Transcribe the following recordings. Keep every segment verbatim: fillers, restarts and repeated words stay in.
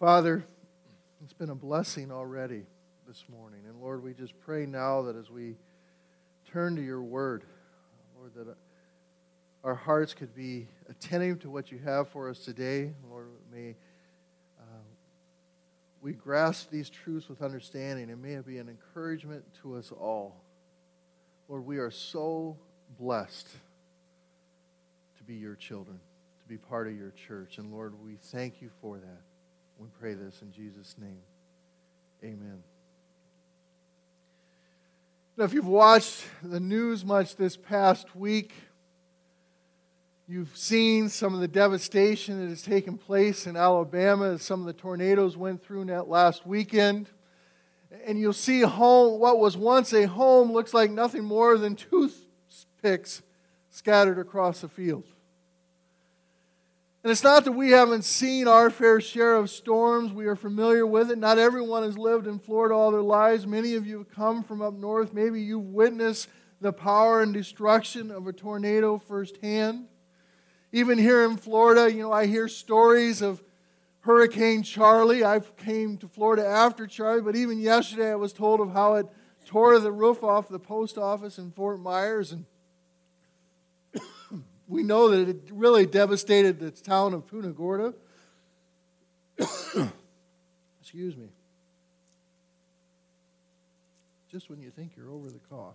Father, it's been a blessing already this morning. And Lord, we just pray now that as we turn to your word, Lord, that our hearts could be attentive to what you have for us today. Lord, may uh, we grasp these truths with understanding, and may it be an encouragement to us all. Lord, we are so blessed to be your children, to be part of your church. And Lord, we thank you for that. We pray this in Jesus' name. Amen. Now, if you've watched the news much this past week, you've seen some of the devastation that has taken place in Alabama as some of the tornadoes went through that last weekend. And you'll see home, what was once a home looks like nothing more than toothpicks scattered across the field. And it's not that we haven't seen our fair share of storms. We are familiar with it. Not everyone has lived in Florida all their lives. Many of you have come from up north. Maybe you've witnessed the power and destruction of a tornado firsthand. Even here in Florida, you know, I hear stories of Hurricane Charlie. I came to Florida after Charlie, but even yesterday I was told of how it tore the roof off the post office in Fort Myers, and we know that it really devastated the town of Punta Gorda. Excuse me. Just when you think you're over the cough.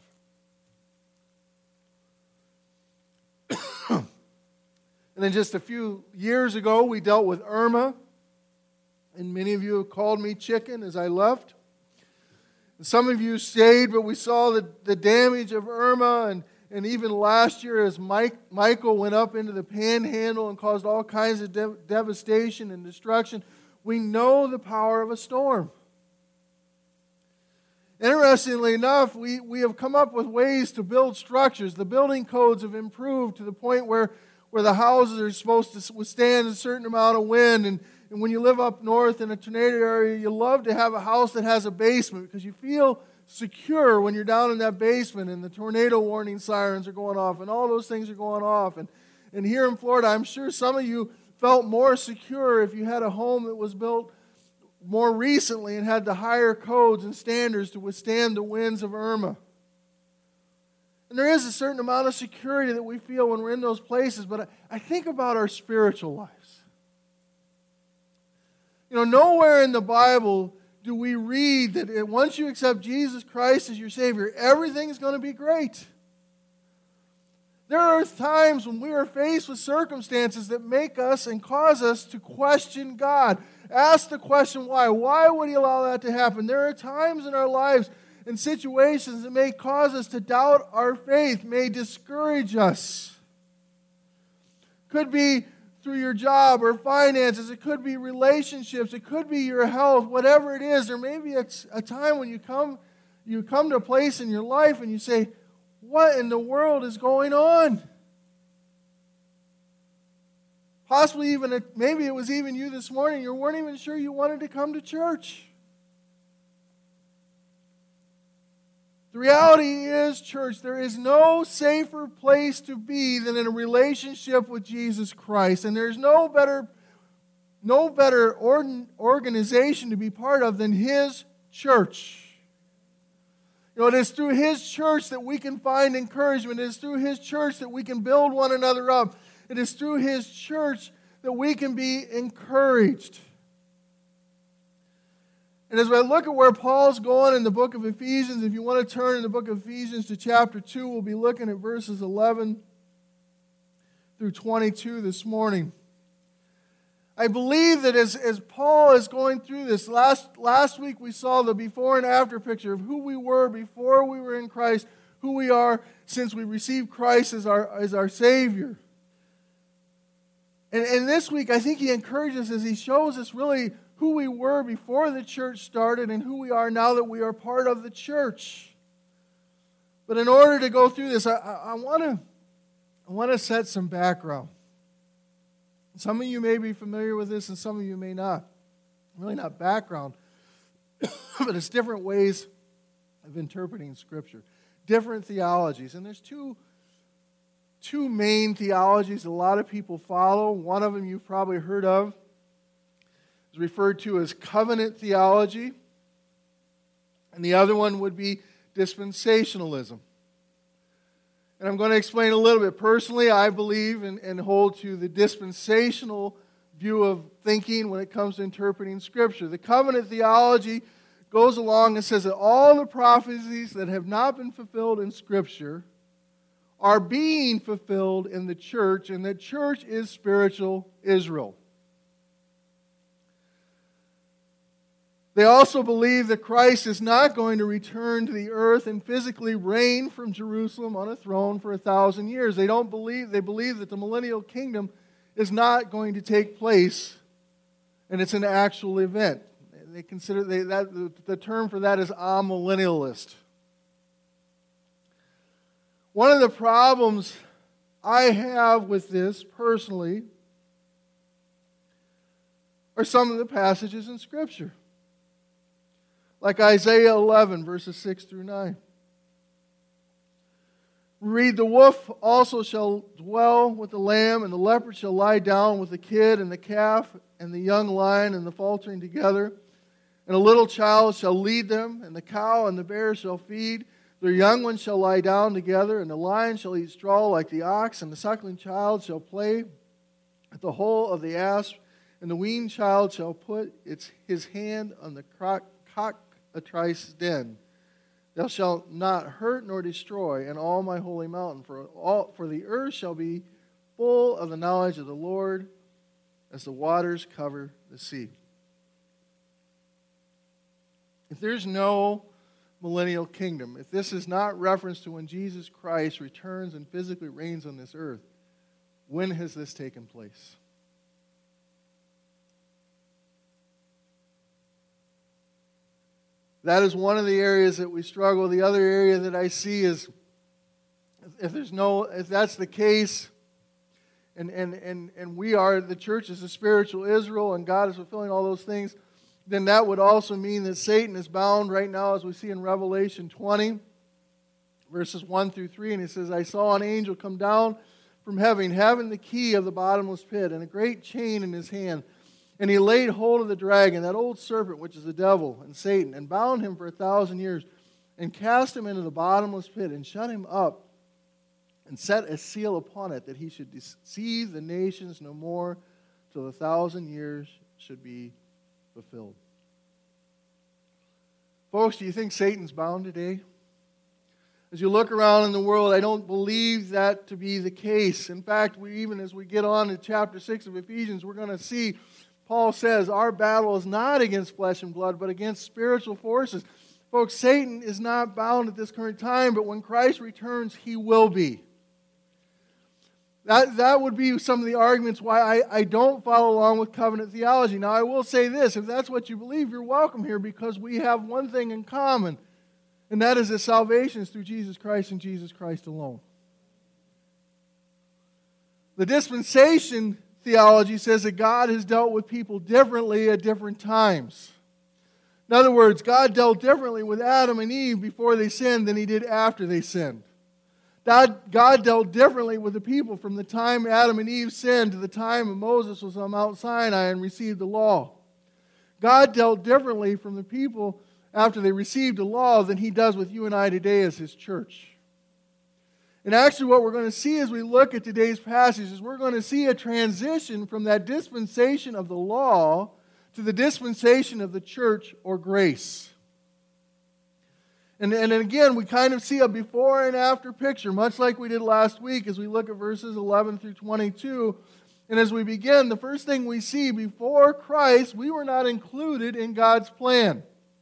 And then just a few years ago, we dealt with Irma. And many of you have called me chicken as I left. And some of you stayed, but we saw the, the damage of Irma. And, and even last year as Mike, Michael went up into the panhandle and caused all kinds of de- devastation and destruction, we know the power of a storm. Interestingly enough, we, we have come up with ways to build structures. The building codes have improved to the point where, where the houses are supposed to withstand a certain amount of wind. And, and when you live up north in a tornado area, you love to have a house that has a basement because you feel secure when you're down in that basement and the tornado warning sirens are going off and all those things are going off. And, and here in Florida, I'm sure some of you felt more secure if you had a home that was built more recently and had the higher codes and standards to withstand the winds of Irma. And there is a certain amount of security that we feel when we're in those places, but I, I think about our spiritual lives. You know, nowhere in the Bible do we read that once you accept Jesus Christ as your Savior, everything is going to be great. There are times when we are faced with circumstances that make us and cause us to question God. Ask the question, why? Why would He allow that to happen? There are times in our lives and situations that may cause us to doubt our faith, may discourage us. Could be through your job or finances. It could be relationships. It could be your health. Whatever it is, there may be a, a time when you come, you come to a place in your life and you say, what in the world is going on? Possibly even, a, maybe it was even you this morning. You weren't even sure you wanted to come to church. The reality is, church, there is no safer place to be than in a relationship with Jesus Christ. And there's no better, no better organ, organization to be part of than His church. You know, it is through His church that we can find encouragement. It is through His church that we can build one another up. It is through His church that we can be encouraged. And as we look at where Paul's going in the book of Ephesians, if you want to turn in the book of Ephesians to chapter two, we'll be looking at verses eleven through twenty-two this morning. I believe that as, as Paul is going through this, last, last week we saw the before and after picture of who we were before we were in Christ, who we are since we received Christ as our, as our Savior. And, and this week I think he encourages us as he shows us really who we were before the church started and who we are now that we are part of the church. But in order to go through this, I, I, I want to I want to set some background. Some of you may be familiar with this and some of you may not. Really not background, but it's different ways of interpreting Scripture. Different theologies. And there's two, two main theologies a lot of people follow. One of them you've probably heard of. is referred to as covenant theology, and the other one would be dispensationalism. And I'm going to explain a little bit. Personally, I believe and, and hold to the dispensational view of thinking when it comes to interpreting Scripture. The covenant theology goes along and says that all the prophecies that have not been fulfilled in Scripture are being fulfilled in the church, and the church is spiritual Israel. They also believe that Christ is not going to return to the earth and physically reign from Jerusalem on a throne for a thousand years. They don't believe, they believe that the millennial kingdom is not going to take place, and it's an actual event. They consider they, that the, the term for that is amillennialist. One of the problems I have with this personally are some of the passages in Scripture. Like Isaiah eleven, verses six through nine. Read, the wolf also shall dwell with the lamb, and the leopard shall lie down with the kid and the calf, and the young lion and the faltering together. And a little child shall lead them, and the cow and the bear shall feed. Their young ones shall lie down together, and the lion shall eat straw like the ox, and the suckling child shall play at the hole of the asp, and the weaned child shall put its, his hand on the croc, cockatrice's den. Thou shalt not hurt nor destroy in all my holy mountain, for, all, for the earth shall be full of the knowledge of the Lord as the waters cover the sea. If there's no millennial kingdom, if this is not reference to when Jesus Christ returns and physically reigns on this earth, when has this taken place? That is one of the areas that we struggle. The other area that I see is if there's no, if that's the case, and and and and we are, the church is a spiritual Israel, and God is fulfilling all those things, then that would also mean that Satan is bound right now, as we see in Revelation twenty, verses one through three, and it says, I saw an angel come down from heaven, having the key of the bottomless pit, and a great chain in his hand. And he laid hold of the dragon, that old serpent, which is the devil and Satan, and bound him for a thousand years, and cast him into the bottomless pit, and shut him up, and set a seal upon it, that he should deceive the nations no more, till the thousand years should be fulfilled. Folks, do you think Satan's bound today? As you look around in the world, I don't believe that to be the case. In fact, we even as we get on to chapter six of Ephesians, we're going to see Paul says, our battle is not against flesh and blood, but against spiritual forces. Folks, Satan is not bound at this current time, but when Christ returns, he will be. That, that would be some of the arguments why I, I don't follow along with covenant theology. Now, I will say this, if that's what you believe, you're welcome here, because we have one thing in common, and that is that salvation is through Jesus Christ and Jesus Christ alone. The dispensation theology says that God has dealt with people differently at different times. In other words, God dealt differently with Adam and Eve before they sinned than he did after they sinned. God, God dealt differently with the people from the time Adam and Eve sinned to the time Moses was on Mount Sinai and received the law. God dealt differently from the people after they received the law than he does with you and I today as his church. And actually what we're going to see as we look at today's passage is we're going to see a transition from that dispensation of the law to the dispensation of the church or grace. And, and again, we kind of see a before and after picture, much like we did last week as we look at verses eleven through twenty-two. And as we begin, the first thing we see, before Christ, we were not included in God's plan.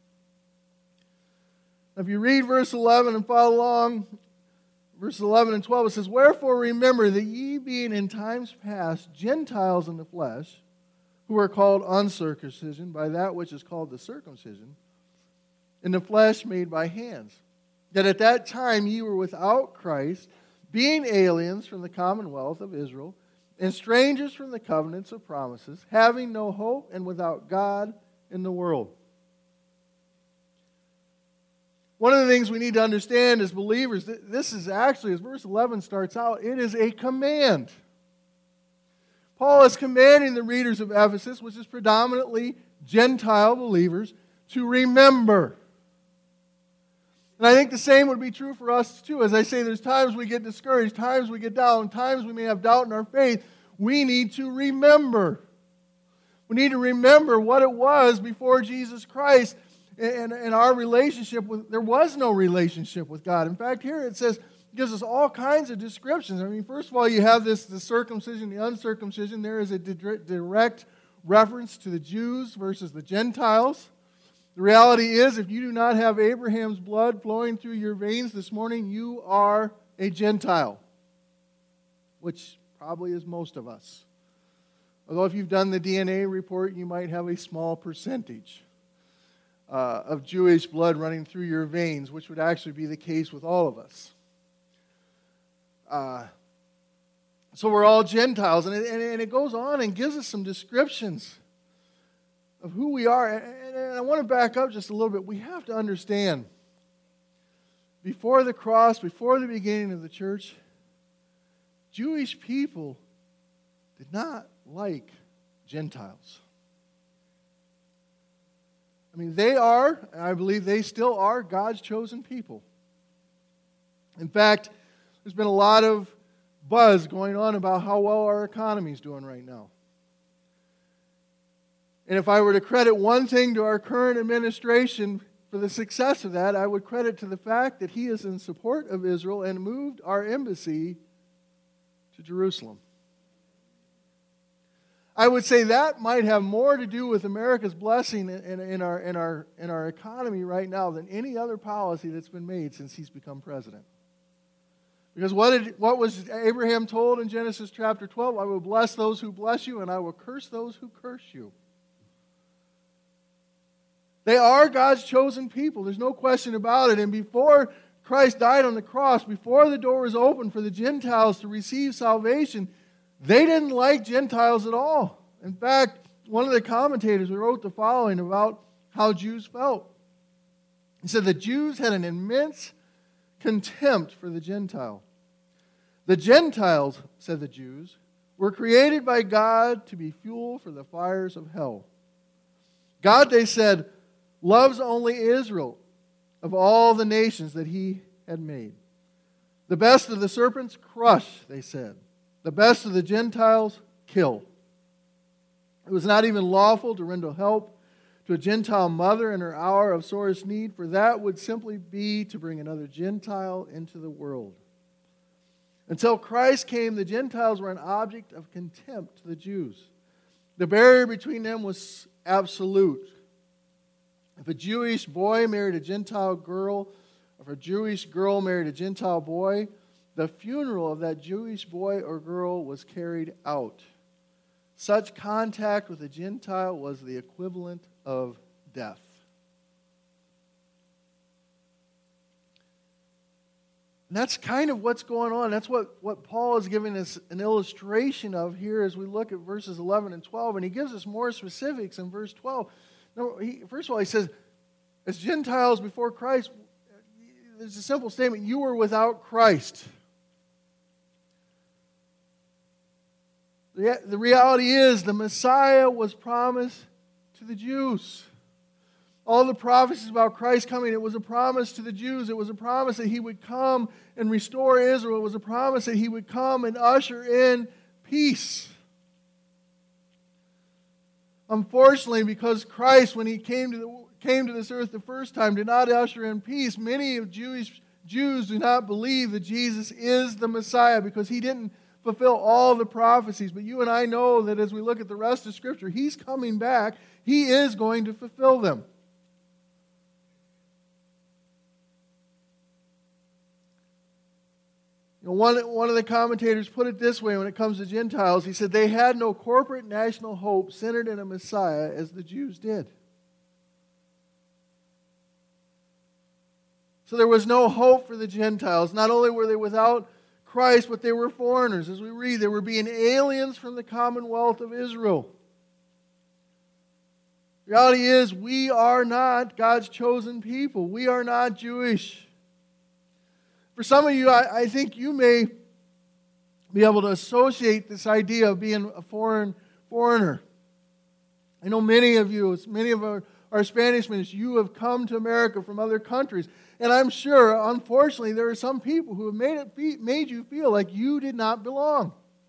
If you read verse eleven and follow along, verses eleven and twelve, it says, Wherefore remember that ye being in times past Gentiles in the flesh, who are called uncircumcision by that which is called the circumcision, in the flesh made by hands, that at that time ye were without Christ, being aliens from the commonwealth of Israel, and strangers from the covenants of promises, having no hope and without God in the world. One of the things we need to understand as believers, this is actually, as verse eleven starts out, it is a command. Paul is commanding the readers of Ephesus, which is predominantly Gentile believers, to remember. And I think the same would be true for us too. As I say, there's times we get discouraged, times we get down, times we may have doubt in our faith. We need to remember. We need to remember what it was before Jesus Christ and, and our relationship with, there was no relationship with God. In fact, here it says, it gives us all kinds of descriptions. I mean, first of all, you have this, the circumcision, the uncircumcision. There is a direct reference to the Jews versus the Gentiles. The reality is, if you do not have Abraham's blood flowing through your veins this morning, you are a Gentile, which probably is most of us. Although if you've done the D N A report, you might have a small percentage uh, of Jewish blood running through your veins, which would actually be the case with all of us. Uh, so we're all Gentiles, and it, and, and it goes on and gives us some descriptions of who we are. And, and I want to back up just a little bit. We have to understand, before the cross, before the beginning of the church, Jewish people did not like Gentiles. I mean, they are, and I believe they still are, God's chosen people. In fact, there's been a lot of buzz going on about how well our economy is doing right now. And if I were to credit one thing to our current administration for the success of that, I would credit to the fact that he is in support of Israel and moved our embassy to Jerusalem. I would say that might have more to do with America's blessing in, in, in, our, in, our, in our economy right now than any other policy that's been made since he's become president. Because what, did, what was Abraham told in Genesis chapter twelve? I will bless those who bless you, and I will curse those who curse you. They are God's chosen people. There's no question about it. And before Christ died on the cross, before the door was open for the Gentiles to receive salvation, they didn't like Gentiles at all. In fact, one of the commentators wrote the following about how Jews felt. He said the Jews had an immense contempt for the Gentile. The Gentiles, said the Jews, were created by God to be fuel for the fires of hell. God, they said, loves only Israel of all the nations that he had made. The best of the serpents crush, they said. The best of the Gentiles kill. It was not even lawful to render help to a Gentile mother in her hour of sorest need, for that would simply be to bring another Gentile into the world. Until Christ came, the Gentiles were an object of contempt to the Jews. The barrier between them was absolute. If a Jewish boy married a Gentile girl, or if a Jewish girl married a Gentile boy, the funeral of that Jewish boy or girl was carried out. Such contact with a Gentile was the equivalent of death. And that's kind of what's going on. That's what, what Paul is giving us an illustration of here as we look at verses eleven and twelve. And he gives us more specifics in verse twelve. Now, he, first of all, he says, as Gentiles before Christ, there's a simple statement, you were without Christ. The, the reality is the Messiah was promised to the Jews. All the prophecies about Christ coming, it was a promise to the Jews. It was a promise that he would come and restore Israel. It was a promise that he would come and usher in peace. Unfortunately, because Christ, when he came to the, came to this earth the first time, did not usher in peace, many of Jewish Jews do not believe that Jesus is the Messiah because he didn't fulfill all the prophecies. But you and I know that as we look at the rest of Scripture, he's coming back. He is going to fulfill them. You know, one, one of the commentators put it this way when it comes to Gentiles. He said they had no corporate national hope centered in a Messiah as the Jews did. So there was no hope for the Gentiles. Not only were they without Christ, but they were foreigners. As we read, they were being aliens from the commonwealth of Israel. The reality is, we are not God's chosen people. We are not Jewish. For some of you, I, I think you may be able to associate this idea of being a foreign foreigner. I know many of you, many of our, our Spanish ministers, you have come to America from other countries. And I'm sure, unfortunately, there are some people who have made it fe- made you feel like you did not belong.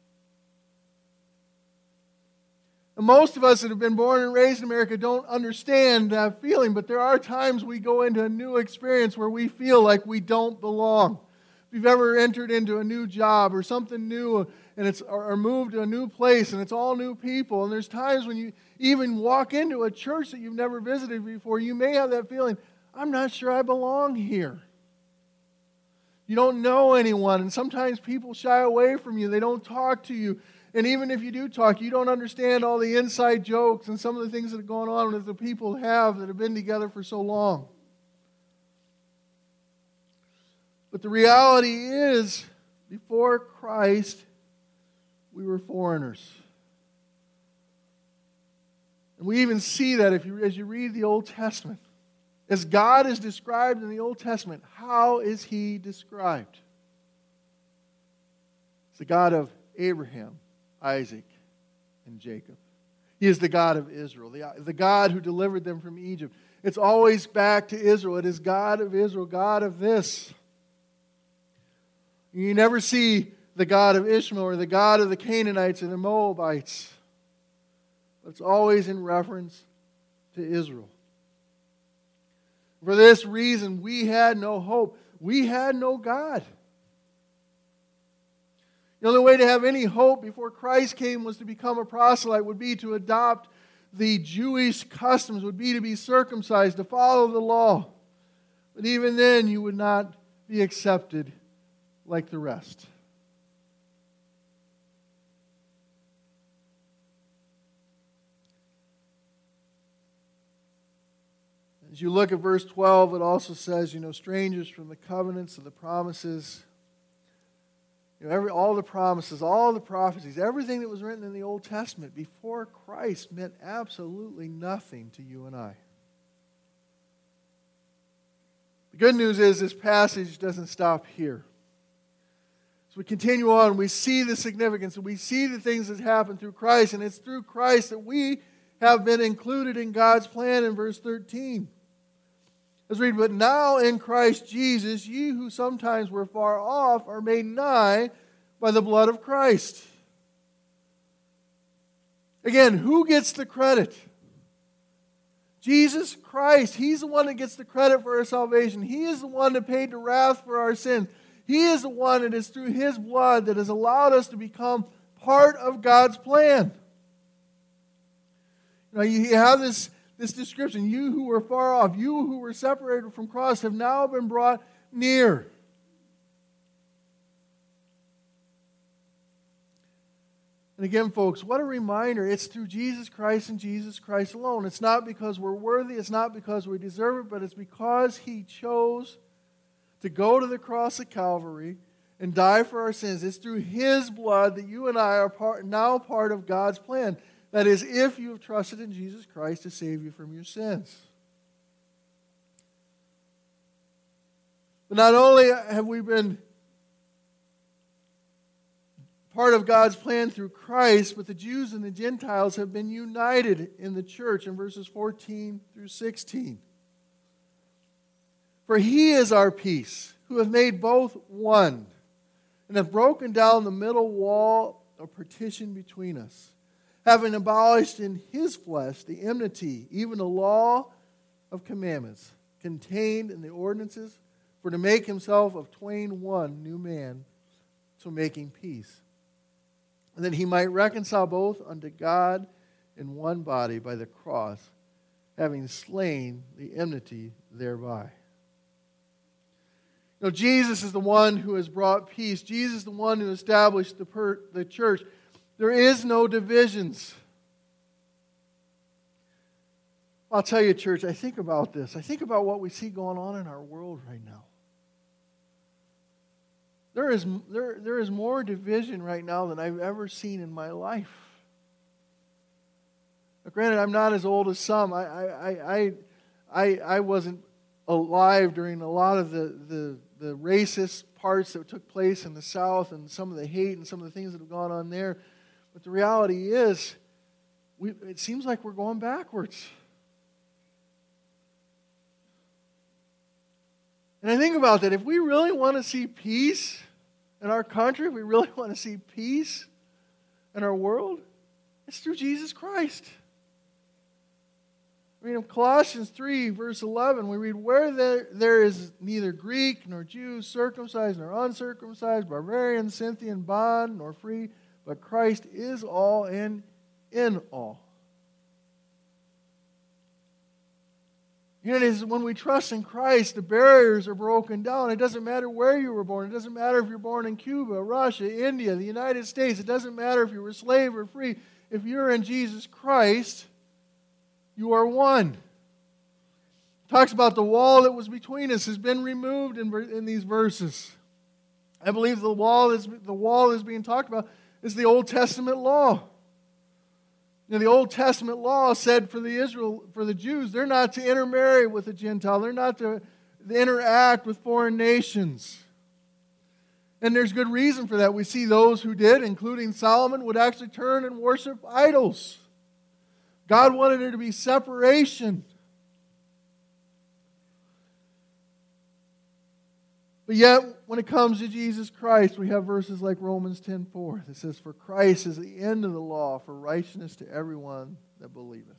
And most of us that have been born and raised in America don't understand that feeling, but there are times we go into a new experience where we feel like we don't belong. If you've ever entered into a new job or something new, and it's or, or moved to a new place, and it's all new people, and there's times when you even walk into a church that you've never visited before, you may have that feeling, I'm not sure I belong here. You don't know anyone, and sometimes people shy away from you. They don't talk to you. And even if you do talk, you don't understand all the inside jokes and some of the things that are going on that the people have that have been together for so long. But the reality is, before Christ, we were foreigners. And we even see that if you, as you read the Old Testament. As God is described in the Old Testament, how is He described? It's the God of Abraham, Isaac, and Jacob. He is the God of Israel, the, the God who delivered them from Egypt. It's always back to Israel. It is God of Israel, God of this. You never see the God of Ishmael or the God of the Canaanites or the Moabites. But it's always in reference to Israel. For this reason, we had no hope. We had no God. The only way to have any hope before Christ came was to become a proselyte, would be to adopt the Jewish customs, would be to be circumcised, to follow the law. But even then, you would not be accepted like the rest. As you look at verse twelve, it also says, you know, strangers from the covenants and the promises. You know, every, all the promises, all the prophecies, everything that was written in the Old Testament before Christ meant absolutely nothing to you and I. The good news is this passage doesn't stop here. As we continue on, we see the significance, and we see the things that happen through Christ, and it's through Christ that we have been included in God's plan in verse thirteen. Let's read, but now in Christ Jesus, ye who sometimes were far off are made nigh by the blood of Christ. Again, who gets the credit? Jesus Christ. He's the one that gets the credit for our salvation. He is the one that paid the wrath for our sins. He is the one that is through His blood that has allowed us to become part of God's plan. Now you have this This description, you who were far off, you who were separated from Christ have now been brought near. And again, folks, what a reminder. It's through Jesus Christ and Jesus Christ alone. It's not because we're worthy, it's not because we deserve it, but it's because He chose to go to the cross of Calvary and die for our sins. It's through His blood that you and I are part, now part of God's plan. That is, if you have trusted in Jesus Christ to save you from your sins. But not only have we been part of God's plan through Christ, but the Jews and the Gentiles have been united in the church in verses fourteen through sixteen. For He is our peace, who hath made both one, and hath broken down the middle wall of partition between us, having abolished in His flesh the enmity, even the law of commandments contained in the ordinances, for to make Himself of twain one new man, so making peace, and that He might reconcile both unto God in one body by the cross, having slain the enmity thereby. You know, Jesus is the one who has brought peace. Jesus is the one who established the, per- the church. There is no divisions. I'll tell you, church, I think about this. I think about what we see going on in our world right now. There is, there, there is more division right now than I've ever seen in my life. Now, granted, I'm not as old as some. I, I, I, I, I wasn't alive during a lot of the, the, the racist parts that took place in the South and some of the hate and some of the things that have gone on there. But the reality is, we, it seems like we're going backwards. And I think about that. If we really want to see peace in our country, if we really want to see peace in our world, it's through Jesus Christ. I mean, in Colossians three, verse eleven, we read, where there, there is neither Greek nor Jew, circumcised nor uncircumcised, barbarian, Scythian, bond nor free, but Christ is all and in all. You know, it is when we trust in Christ, the barriers are broken down. It doesn't matter where you were born. It doesn't matter if you're born in Cuba, Russia, India, the United States. It doesn't matter if you were a slave or free. If you're in Jesus Christ, you are one. It talks about the wall that was between us has been removed in, in these verses. I believe the wall is the wall is being talked about is the Old Testament law. You know, the Old Testament law said for the Israel, for the Jews, they're not to intermarry with a Gentile. They're not to interact with foreign nations. And there's good reason for that. We see those who did, including Solomon, would actually turn and worship idols. God wanted there to be separation. But yet, when it comes to Jesus Christ, we have verses like Romans ten four that says, for Christ is the end of the law for righteousness to everyone that believeth.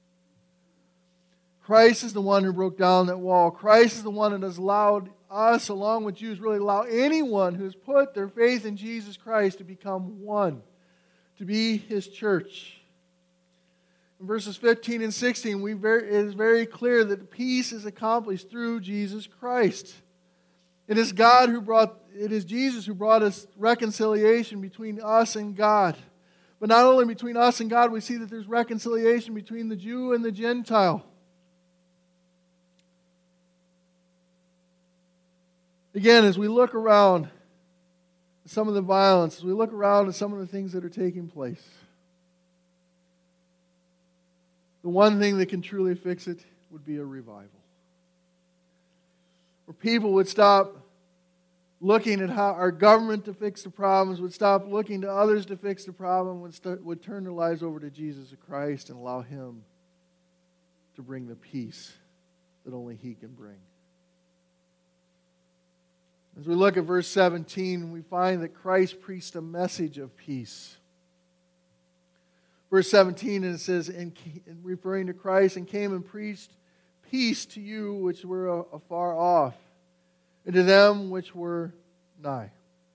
Christ is the one who broke down that wall. Christ is the one that has allowed us, along with Jews, really allow anyone who has put their faith in Jesus Christ to become one, to be His church. In verses fifteen and sixteen, we very, it is very clear that peace is accomplished through Jesus Christ. It is God who brought, it is Jesus who brought us reconciliation between us and God. But not only between us and God, we see that there's reconciliation between the Jew and the Gentile. Again, as we look around at some of the violence, as we look around at some of the things that are taking place, the one thing that can truly fix it would be a revival. Where people would stop looking at how our government to fix the problems, would stop looking to others to fix the problem, would, start, would turn their lives over to Jesus Christ and allow Him to bring the peace that only He can bring. As we look at verse seventeen, we find that Christ preached a message of peace. Verse seventeen, and it says, and referring to Christ, and came and preached peace to you which were afar off, and to them which were nigh.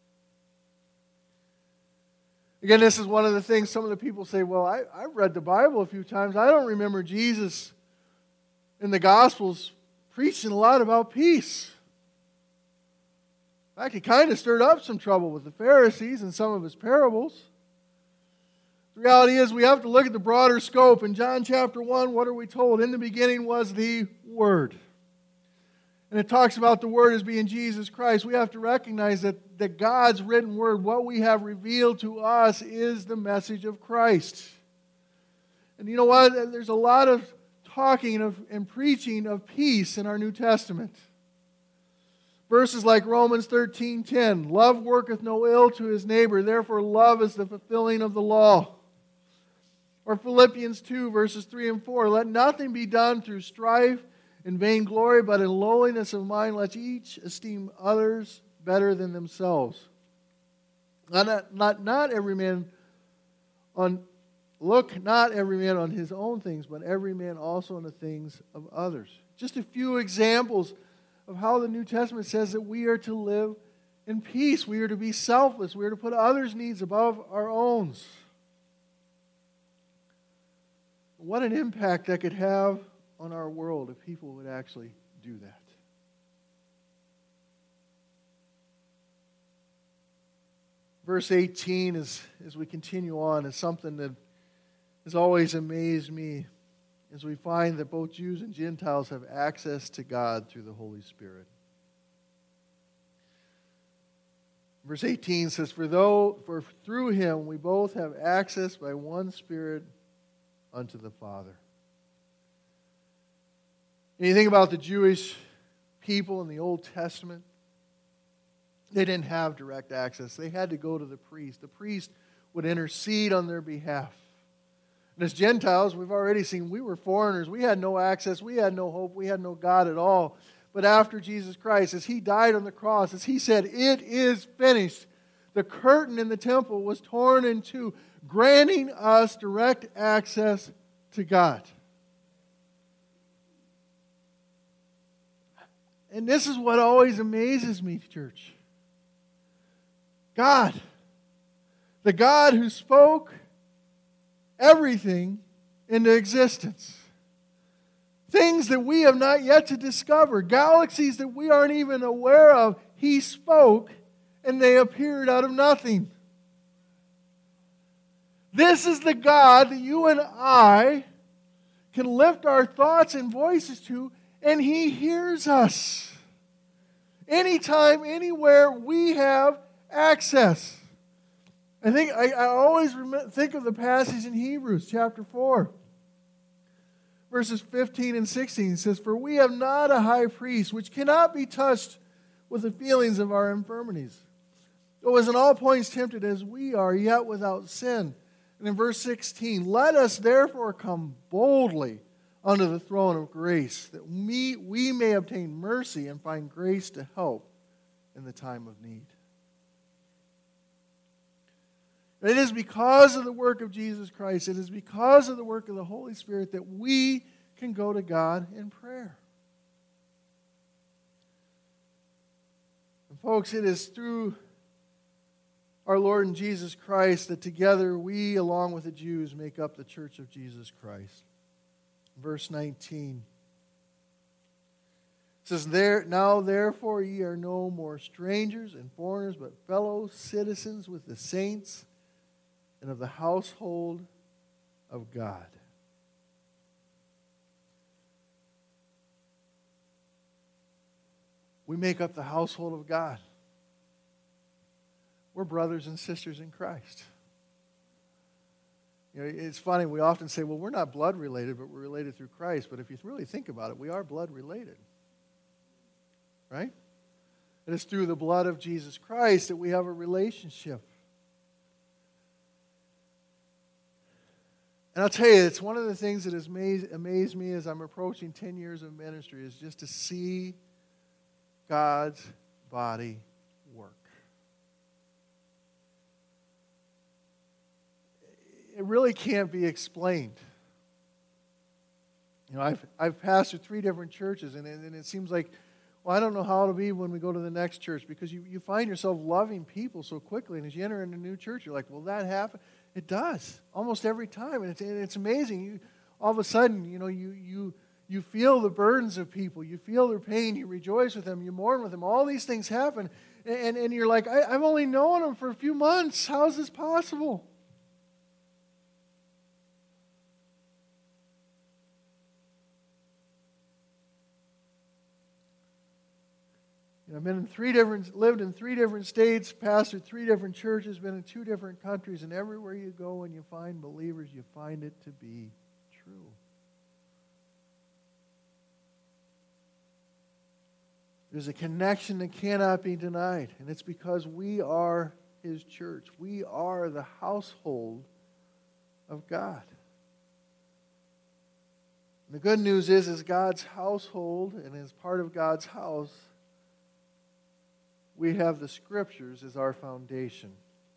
Again, this is one of the things some of the people say, well, I, I've read the Bible a few times. I don't remember Jesus in the Gospels preaching a lot about peace. In fact, He kind of stirred up some trouble with the Pharisees in some of His parables. The reality is we have to look at the broader scope. In John chapter one, what are we told? In the beginning was the Word. And it talks about the Word as being Jesus Christ. We have to recognize that, that God's written Word, what we have revealed to us, is the message of Christ. And you know what? There's a lot of talking of, and preaching of peace in our New Testament. Verses like Romans thirteen ten, love worketh no ill to his neighbor, therefore love is the fulfilling of the law. Or Philippians two, verses three and four, let nothing be done through strife and vainglory, but in lowliness of mind let each esteem others better than themselves. Not, not, not every man on look not every man on his own things, but every man also on the things of others. Just a few examples of how the New Testament says that we are to live in peace. We are to be selfless. We are to put others' needs above our own. What an impact that could have on our world if people would actually do that. Verse eighteen, is, as we continue on, is something that has always amazed me, as we find that both Jews and Gentiles have access to God through the Holy Spirit. Verse eighteen says, For though for through Him we both have access by one Spirit unto the Father. And you think about the Jewish people in the Old Testament, They didn't have direct access. They had to go to the priest. The priest would intercede on their behalf. And as Gentiles, we've already seen we were foreigners. We had no access. We had no hope. We had no God at all. But after Jesus Christ, as He died on the cross, as He said, "It is finished," the curtain in the temple was torn in two, granting us direct access to God. And this is what always amazes me, church. God, the God who spoke everything into existence. Things that we have not yet to discover, galaxies that we aren't even aware of, He spoke and they appeared out of nothing. This is the God that you and I can lift our thoughts and voices to, and He hears us. Anytime, anywhere, we have access. I think I, I always remember, think of the passage in Hebrews chapter four, verses fifteen and sixteen. It says, "For we have not a high priest which cannot be touched with the feelings of our infirmities, who was in all points tempted as we are, yet without sin." And in verse sixteen, "Let us therefore come boldly unto the throne of grace, that we, we may obtain mercy and find grace to help in the time of need." It is because of the work of Jesus Christ, it is because of the work of the Holy Spirit that we can go to God in prayer. And folks, it is through our Lord and Jesus Christ that together we, along with the Jews, make up the church of Jesus Christ. Verse nineteen says, "There now therefore ye are no more strangers and foreigners, but fellow citizens with the saints and of the household of God." We make up the household of God. We're brothers and sisters in Christ. You know, it's funny, we often say, well, we're not blood related, but we're related through Christ. But if you really think about it, we are blood related. Right? It is through the blood of Jesus Christ that we have a relationship. And I'll tell you, it's one of the things that has amazed, amazed me as I'm approaching ten years of ministry is just to see God's body work. It really can't be explained. You know, I've, I've pastored three different churches, and it, and it seems like, well, I don't know how it'll be when we go to the next church, because you, you find yourself loving people so quickly, and as you enter into a new church, you're like, will that happen? It does, almost every time, and it's, and it's amazing. You, all of a sudden, you know, you, you, you feel the burdens of people, you feel their pain, you rejoice with them, you mourn with them, all these things happen, and, and, and you're like, I, I've only known them for a few months, how is this possible? You know, I've been in three different, lived in three different states, pastored three different churches, been in two different countries, and everywhere you go and you find believers, you find it to be true. There's a connection that cannot be denied, and it's because we are His church. We are the household of God. And the good news is, as God's household and as part of God's house, we have the Scriptures as our foundation.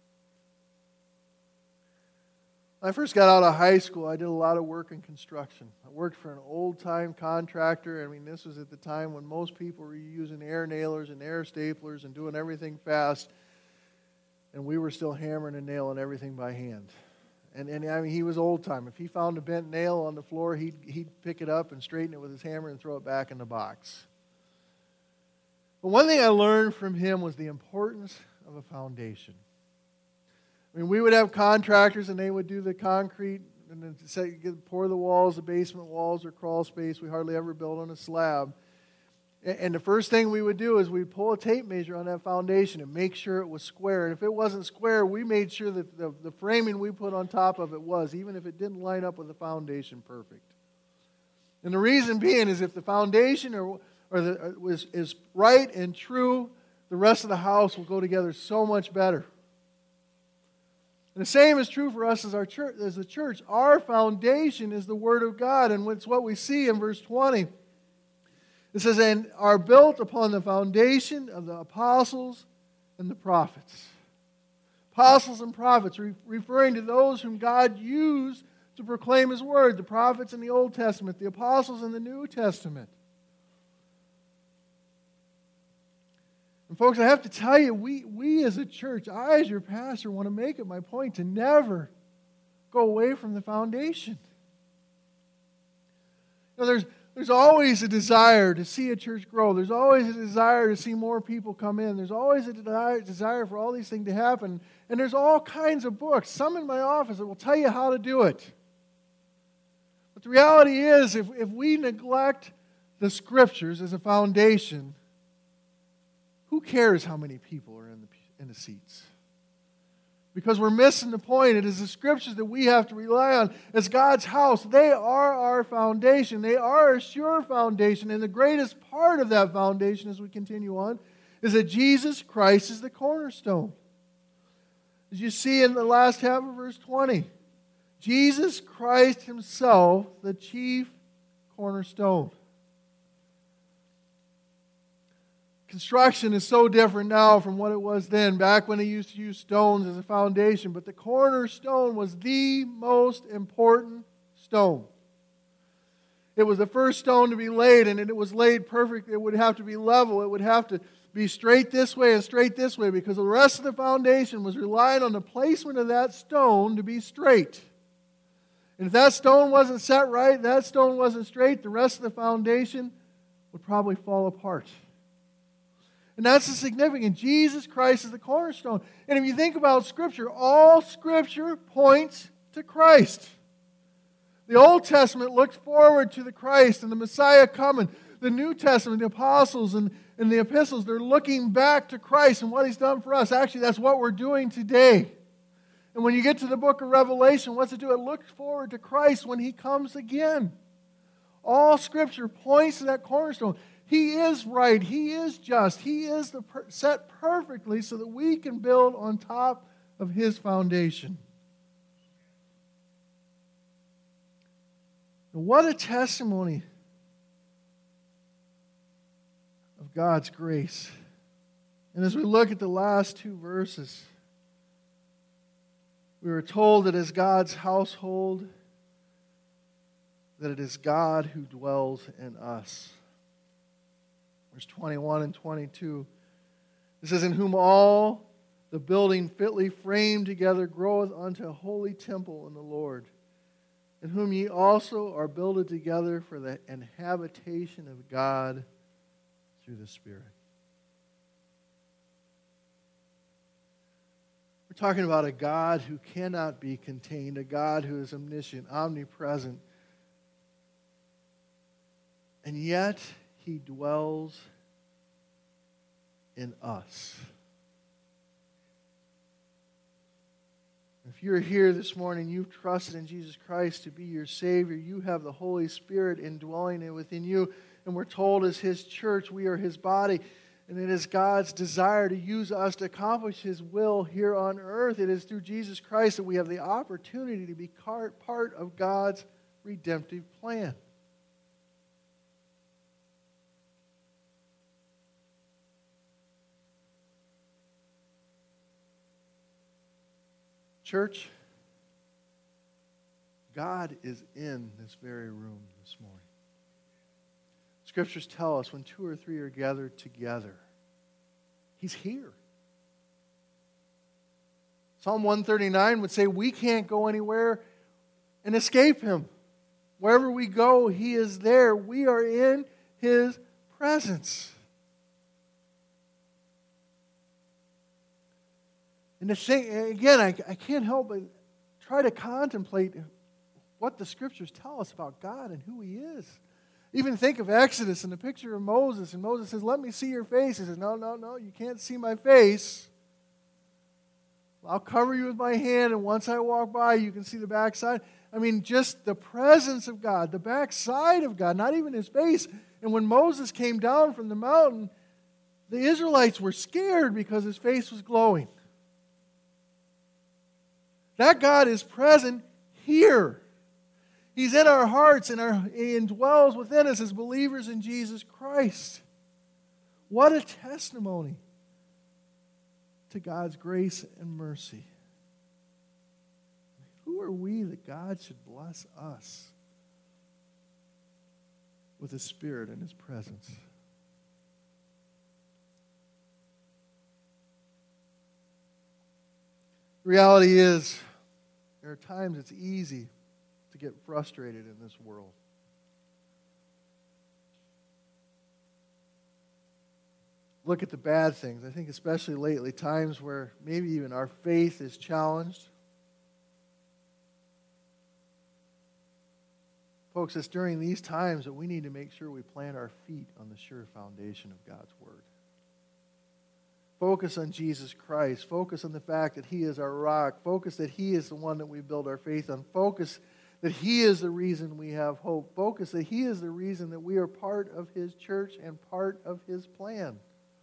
When I first got out of high school, I did a lot of work in construction. I worked for an old-time contractor. I mean, this was at the time when most people were using air nailers and air staplers and doing everything fast. And we were still hammering and nailing everything by hand. And, and I mean, he was old-time. If he found a bent nail on the floor, he'd, he'd pick it up and straighten it with his hammer and throw it back in the box. But one thing I learned from him was the importance of a foundation. I mean, we would have contractors, and they would do the concrete and then say, pour the walls, the basement walls, or crawl space. We hardly ever build on a slab. And the first thing we would do is we'd pull a tape measure on that foundation and make sure it was square. And if it wasn't square, we made sure that the, the framing we put on top of it was, even if it didn't line up with the foundation perfect. And the reason being is if the foundation or or the, was, is right and true the rest of the house will go together so much better. And the same is true for us as our church, as the church. Our foundation is the Word of God, and it's what we see in verse twenty. It says, and are built upon the foundation of the apostles and the prophets. Apostles and prophets, re- referring to those whom God used to proclaim His Word. The prophets in the Old Testament, the apostles in the New Testament. And folks, I have to tell you, we, we as a church, I as your pastor, want to make it my point to never go away from the foundation. You know, there's There's always a desire to see a church grow. There's always a desire to see more people come in. There's always a desire for all these things to happen. And there's all kinds of books, some in my office, that will tell you how to do it. But the reality is, if, if we neglect the Scriptures as a foundation, who cares how many people are in the, in the seats? Because we're missing the point. It is the Scriptures that we have to rely on as God's house. They are our foundation. They are a sure foundation. And the greatest part of that foundation, as we continue on, is that Jesus Christ is the cornerstone. As you see in the last half of verse twenty, Jesus Christ Himself, the chief cornerstone. Construction is so different now from what it was then, back when they used to use stones as a foundation. But the cornerstone was the most important stone. It was the first stone to be laid, and it was laid perfect. It would have to be level. It would have to be straight this way and straight this way, because the rest of the foundation was relying on the placement of that stone to be straight. And if that stone wasn't set right, that stone wasn't straight, the rest of the foundation would probably fall apart. And that's the significance. Jesus Christ is the cornerstone. And if you think about Scripture, all Scripture points to Christ. The Old Testament looks forward to the Christ and the Messiah coming. The New Testament, the apostles and, and the epistles, they're looking back to Christ and what He's done for us. Actually, that's what we're doing today. And when you get to the book of Revelation, what's it do? It looks forward to Christ when He comes again. All Scripture points to that cornerstone. He is right. He is just. He is the per- set perfectly so that we can build on top of His foundation. Now, what a testimony of God's grace. And as we look at the last two verses, we were told that as God's household, that it is God who dwells in us. Verse twenty-one and twenty-two. It says, in whom all the building fitly framed together groweth unto a holy temple in the Lord, in whom ye also are builded together for the habitation of God through the Spirit. We're talking about a God who cannot be contained, a God who is omniscient, omnipresent, and yet He dwells in us. If you're here this morning, you've trusted in Jesus Christ to be your Savior, you have the Holy Spirit indwelling within you, and we're told as His church, we are His body, and it is God's desire to use us to accomplish His will here on earth. It is through Jesus Christ that we have the opportunity to be part of God's redemptive plan. Church, God is in this very room this morning. Scriptures tell us when two or three are gathered together, He's here. Psalm one thirty-nine would say we can't go anywhere and escape Him. Wherever we go, He is there. We are in His presence. And the thing, again, I, I can't help but try to contemplate what the Scriptures tell us about God and who He is. Even think of Exodus and the picture of Moses. And Moses says, let me see your face. He says, no, no, no, you can't see my face. I'll cover you with my hand, and once I walk by, you can see the backside. I mean, just the presence of God, the backside of God, not even His face. And when Moses came down from the mountain, The Israelites were scared because his face was glowing. That God is present here. He's in our hearts and our, He indwells within us as believers in Jesus Christ. What a testimony to God's grace and mercy. Who are we that God should bless us with His Spirit and His presence? The reality is, there are times it's easy to get frustrated in this world. Look at the bad things. I think especially lately, times where maybe even our faith is challenged. Folks, it's during these times that we need to make sure we plant our feet on the sure foundation of God's Word. Focus on Jesus Christ. Focus on the fact that He is our rock. Focus that He is the one that we build our faith on. Focus that He is the reason we have hope. Focus that He is the reason that we are part of His church and part of His plan.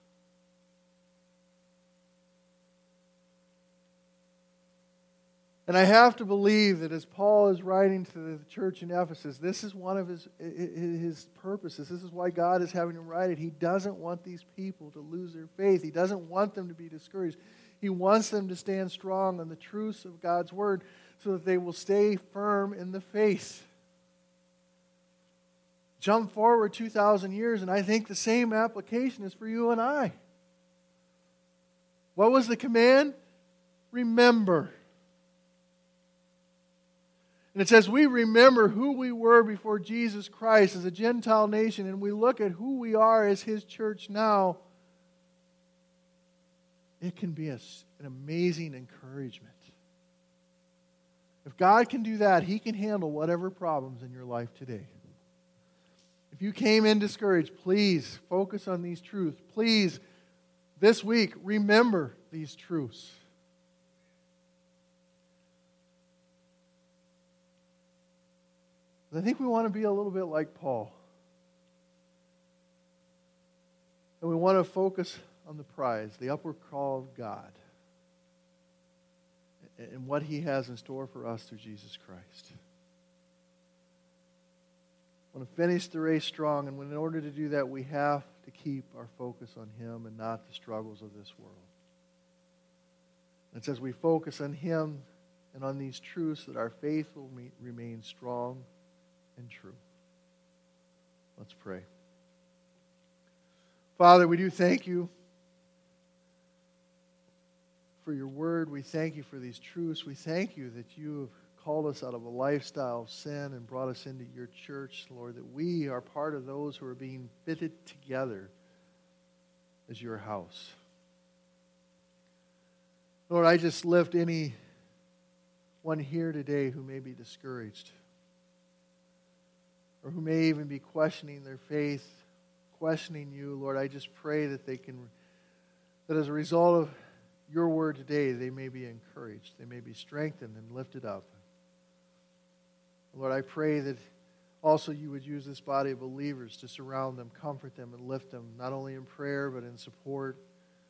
And I have to believe that as Paul is writing to the church in Ephesus, this is one of his, his purposes. This is why God is having him write it. He doesn't want these people to lose their faith. He doesn't want them to be discouraged. He wants them to stand strong on the truths of God's Word so that they will stay firm in the faith. Jump forward two thousand years, and I think the same application is for you and I. What was the command? Remember. And it says we remember who we were before Jesus Christ as a Gentile nation, and we look at who we are as His church now. It can be a, an amazing encouragement. If God can do that, He can handle whatever problems in your life today. If you came in discouraged, please focus on these truths. Please, this week, remember these truths. I think we want to be a little bit like Paul. And we want to focus on the prize, the upward call of God, and what He has in store for us through Jesus Christ. I want to finish the race strong, and in order to do that, we have to keep our focus on Him and not the struggles of this world. And it says we focus on Him and on these truths that our faith will remain strong and true. Let's pray. Father, we do thank You for Your Word. We thank You for these truths. We thank You that You have called us out of a lifestyle of sin and brought us into Your church, Lord, that we are part of those who are being fitted together as Your house. Lord, I just lift any one here today who may be discouraged, or who may even be questioning their faith, questioning You, Lord. I just pray that they can, that as a result of Your Word today, they may be encouraged, they may be strengthened and lifted up. Lord, I pray that also You would use this body of believers to surround them, comfort them, and lift them, not only in prayer, but in support.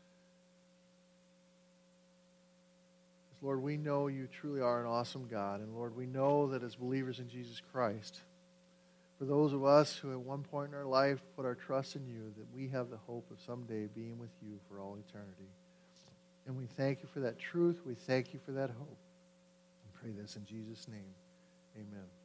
Lord, we know You truly are an awesome God, and Lord, we know that as believers in Jesus Christ, for those of us who at one point in our life put our trust in You, that we have the hope of someday being with You for all eternity. And we thank You for that truth. We thank You for that hope. And pray this in Jesus' name. Amen.